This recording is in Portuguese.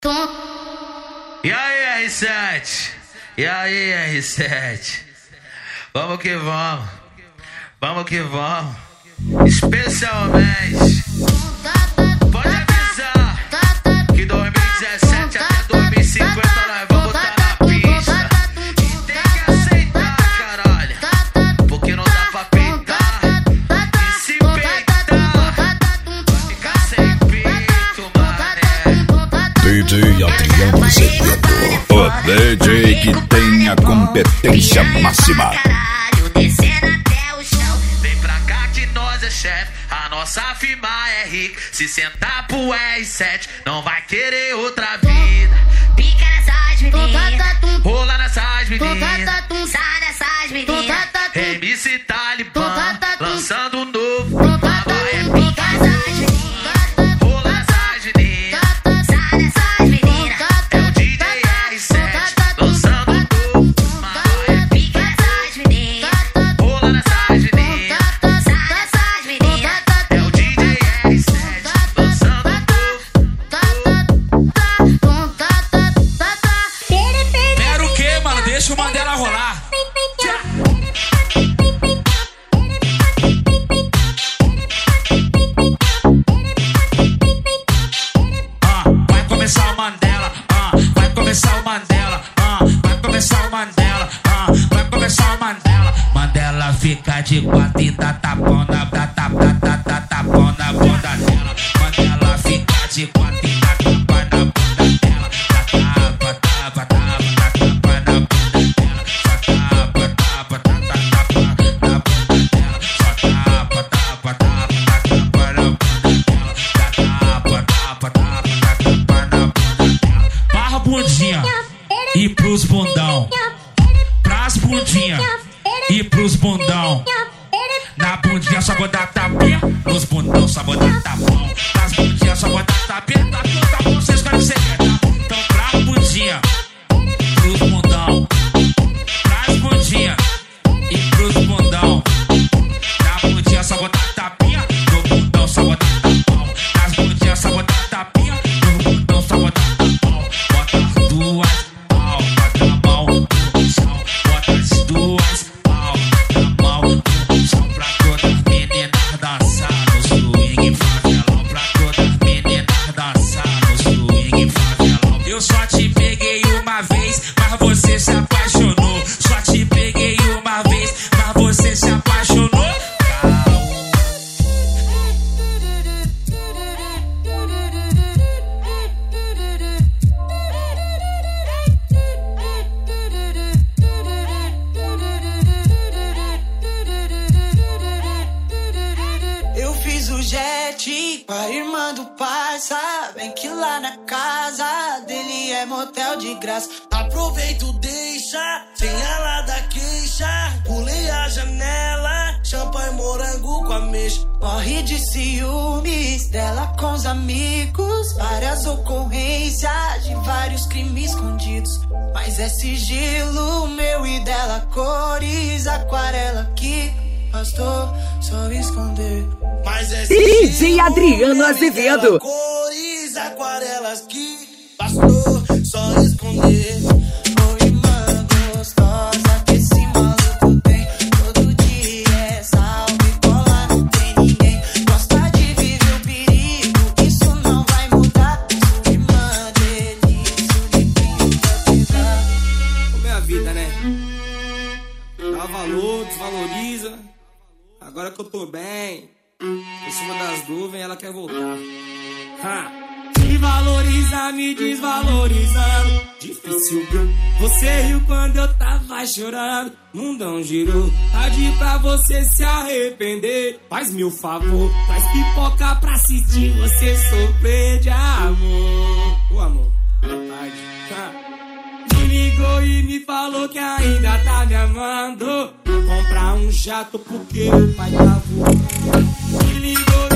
E aí, R7? E aí, R7? Vamos que vamos. Vamos que vamos. Especialmente. Pode avisar que 2017 até 2050 nós vamos botar na pista. E tem que aceitar, caralho. Porque não dá pra peitar. E se peitar, vai ficar sem peito, mané. DJ Adriano Azevedo, o DJ que tem a competência máxima. A nossa firma é rica. Se sentar pro R7, não vai querer outra vida. Pica nessas meninas, rola nessas meninas, sai nessas meninas. MC Talibã, lançando um novo. Vai pica nessas meninas, Rola nessas meninas, sai nessas meninas. é o DJ R7, lançando um novo. Vai pica nessas meninas, Rola nessas meninas, sai nessas meninas. é o DJ R7, lançando um novo. Quero o quê, mano? Deixa o Mandela rolar. Vai começar o Mandela. Vai começar o Mandela. Vai começar o Mandela. Vai começar o Mandela. Mandela fica de quatro e dá tapão na tapão na bunda dela. Mandela fica de quatro e dá tapa na bunda dela. Tapa, tapa, tapa, tapa na bunda dela. Só tapa, tapa, tapa, tapa na bunda dela. Só tapa, tapa, tapa, tapa na bunda dela. Tapa, tapa, tapa, tapa na bunda dela. Barra bundinha e pros bundão. Pras bundinha e pros bundão. Na bundinha só vou dar tapinha, nos bundão só vou dar tapão. Nas bundinhas só vou dar tapinha, tapão, vocês querem ser verdade. Então pra bundinha, pros bundão. Pras bundinha e pros bundão. Na bundinha só vou dar tapinha, no bundão só vou dar tapão. Nas bundinhas só vou dar tapinha, no bundão só vou dar tapão. Bota as duas pau, bota a mão no chão. Bota as duas pau, bota a mão no chão. Pra todas as meninas dançar no swing favelão. Pra todas as meninas dançar no swing favelão. Eu só te peguei uma vez, mas você se apaixonou. Só te peguei uma vez, mas você se apaixonou. Eu fiz o jet com a irmã do parça. Vem que lá na casa dele é motel de graça. Aproveito, deixa, sem ela da queixa. Pulei a janela, champanhe morango com ameixa. Morre de ciúmes dela com os amigos. Várias ocorrências de vários crimes escondidos. Mas é sigilo meu e dela, cores aquarela que bastou só esconder. Mas é DJ Adriano Azevedo. Cores aquarelas que bastou só esconder. Oi, irmã gostosa que esse maluco tem. Todo dia é salve, cola, não tem ninguém. Gosta de viver o perigo, isso não vai mudar. Sua irmã dele, isso de quem vai pegar. Como é a vida, né? Dá valor, desvaloriza. Agora que eu tô bem, por cima das nuvens, ela quer voltar. Se valoriza, me desvalorizando. Difícil, bro. Você riu quando eu tava chorando. Mundão girou, tarde pra você se arrepender. Faz-me o favor, traz pipoca pra assistir você sofrer de amor. Ô amor, boa tarde. Me ligou e me falou que ainda tá me amando. Vou comprar um jato porque o pai tá voando. Me ligou